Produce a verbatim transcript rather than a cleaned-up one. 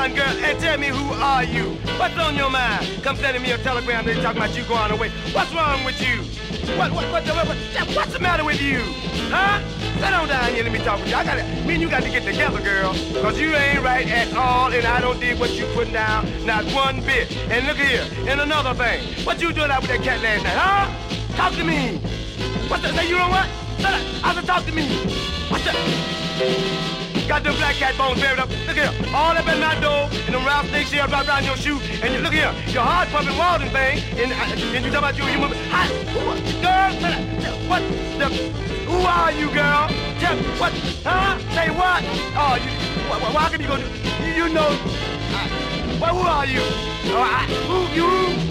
down, girl, and tell me who are you? What's on your mind? Come sending me a telegram, they talking about you going away. What's wrong with you? What, what, what, what, what, what's the matter with you? Huh? Sit on down here, let me talk with you. I gotta, me and you got to get together, girl. Cause you ain't right at all, and I don't dig what you putting down, not one bit. And look here, and another thing. What you doing out with that cat last night, huh? Talk to me. What's that? Say you know what? Shut up. I said talk to me. What's that? Got them black cat bones buried up. Look here, all up in my door, and them round snakes here right around your shoe. And you, look here, your heart pumping Walden thing, and, uh, and you talk about you, you move. Hi, girl, what the, who are you, girl? Tell me, what, huh? Say what? Oh, you, why, why can you go, you, you know, uh, well, who are you? Oh, I, who, you?